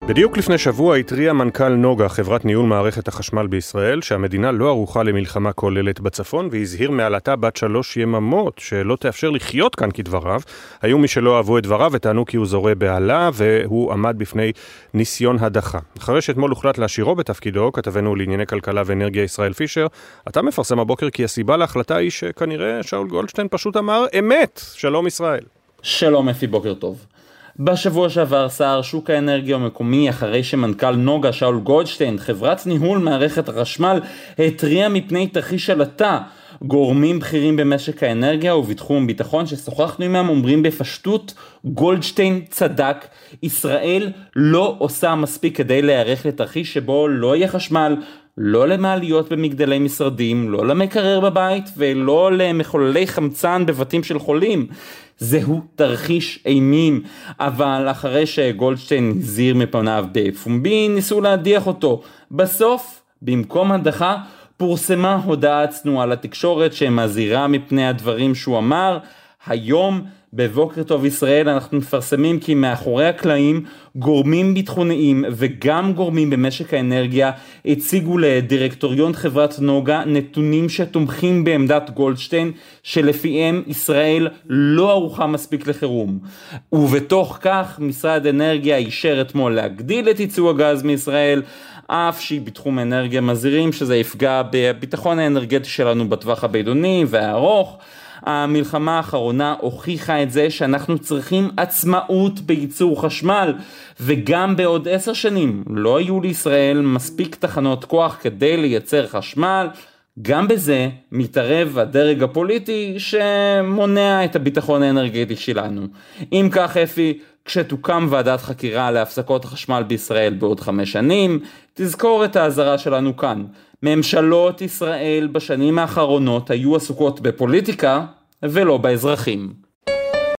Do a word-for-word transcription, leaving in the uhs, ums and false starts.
בדיוק לפני שבוע התריע מנכ"ל נוגה, חברת ניהול מערכת החשמל בישראל, שהמדינה לא ערוכה למלחמה כוללת בצפון, והזהיר מעלתה בת שלוש יממות שלא תאפשר לחיות כאן כדבריו. היו מי שלא אהבו את דבריו וטענו כי הוא זורה בעלה, והוא עמד בפני ניסיון הדחה. אחרי שאתמול הוחלט להשאירו בתפקידו, כתבנו לענייני כלכלה ואנרגיה ישראל פישר, אתה מפרסם הבוקר כי הסיבה להחלטה היא שכנראה שאול גולדשטיין פשוט אמר אמת. שלום ישראל. שלום אפי, בוקר טוב. בשבוע שעבר שר שוק האנרגיה המקומי, אחרי שמנכ"ל נוגה שאול גולדשטיין, חברת ניהול מערכת החשמל, התריע מפני תרחיש עלטה. גורמים בכירים במשק האנרגיה ובתחום ביטחון ששוחחנו עמם אומרים בפשטות, גולדשטיין צדק, ישראל לא עושה מספיק כדי להיערך לתרחיש שבו לא יהיה חשמל, לא למעליות במגדלי משרדים, לא למקרר בבית ולא למחוללי חמצן בבתים של חולים. זהו תרחיש אימים, אבל אחרי שגולדשטיין הזהיר מפניו בפומבי, ניסו להדיח אותו. בסוף, במקום הדחה, פורסמה הודעה צנועה לתקשורת שמזהירה מפני הדברים שהוא אמר. היום בבוקר טוב ישראל אנחנו מפרסמים כי מאחורי הקלעים גורמים ביטחוניים וגם גורמים במשק האנרגיה הציגו לדירקטוריון חברת נוגה נתונים שתומכים בעמדת גולדשטיין שלפיהם ישראל לא ערוכה מספיק לחירום. ובתוך כך משרד אנרגיה אישר אתמול להגדיל את ייצוא הגז מישראל, אף שהיא בתחום האנרגיה מזהירים שזה יפגע בביטחון האנרגטי שלנו בטווח הבינוני והארוך. המלחמה האחרונה הוכיחה את זה שאנחנו צריכים עצמאות בייצור חשמל, וגם בעוד עשר שנים לא יהיו לישראל מספיק תחנות כוח כדי לייצר חשמל. גם בזה מתערב הדרג הפוליטי שמונע את הביטחון האנרגטי שלנו. אם כך אפי, כשתוקם ועדת חקירה להפסקות החשמל בישראל בעוד חמש שנים, תזכור את האזהרה שלנו כאן. ממשלות ישראל בשנים האחרונות היו עסוקות בפוליטיקה ולא באזרחים.